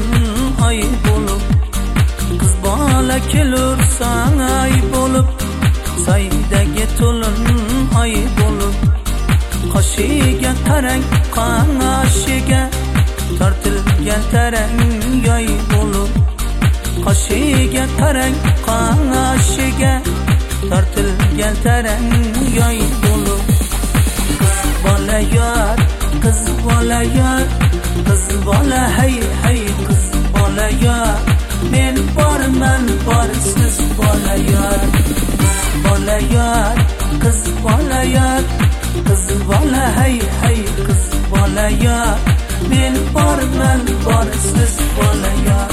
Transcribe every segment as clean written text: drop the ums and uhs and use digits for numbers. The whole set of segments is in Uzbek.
to'lin oy bo'lib, qiz bola kelursan ay bo'lib, saydagi to'lin oy bo'lib, qoshiga qarang qoshiga tortilgan tarang yoy bo'lib, qoshiga qarang qoshiga tortilgan tarang yoy bo'lib, bola yor qiz bola yor, qiz bola hay hay qiz bola yor, men borman bor siz bola yor, bola yor qiz bola yor, qiz bola hay hay qiz bola yor, men borman bor siz bola yor.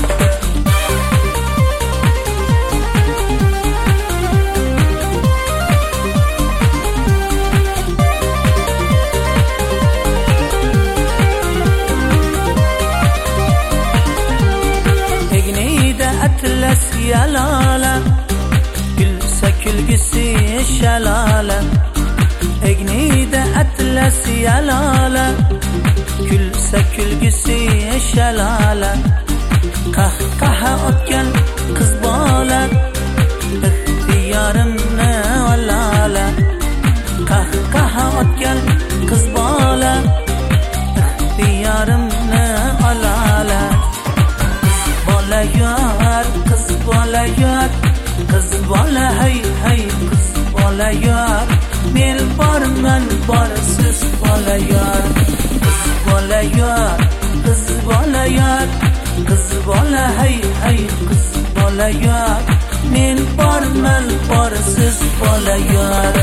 Atlas yalala, gülse külgüsü şalala. Egnide atlas yalala, gülse külgüsü şalala. Kahkaha otgan kız bola, ixtiyorimni olala. Kahkaha otgan kız bola, ixtiyorimni olala. Bola yor qiz bola yor, qiz bola hay hay qiz bola yor, men borman bor siz bola yor, qiz bola yor, qiz bola yor, qiz bola hay hay qiz bola yor, men borman bor siz bola yor.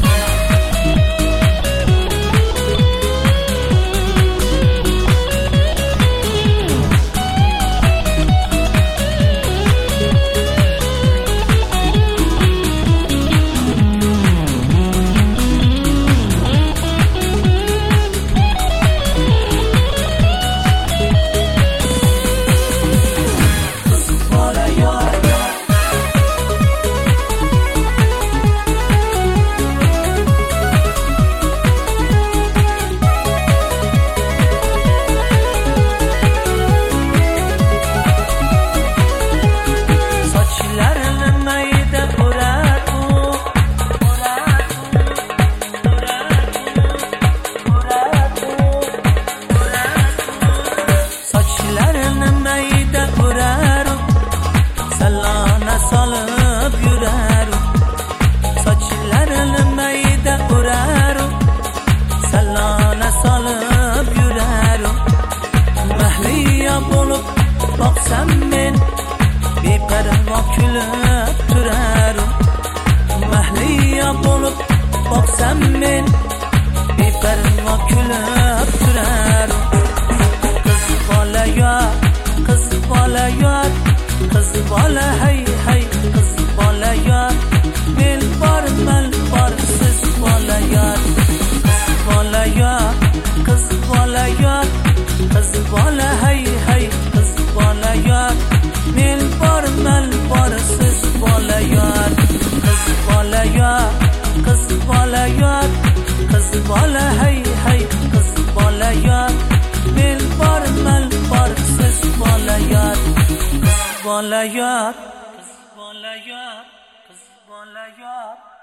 Boqsam men beparvo kulib turarum, mahliyo bo'lib boqsam men beparvo kulib turarum. Qiz bola yor, qiz bola yor, qiz bola hay hay qiz bola yor, men borman bor siz bola yor, qiz bola yor, qiz bola yor, qiz bola hay hay qiz bola yor, men borman bor siz bola yor, qiz bola yor, qiz bola yor, qiz bola hay hay qiz bola yor, men borman bor siz bola yor, qiz bola yor, qiz bola yor, qiz bola yor.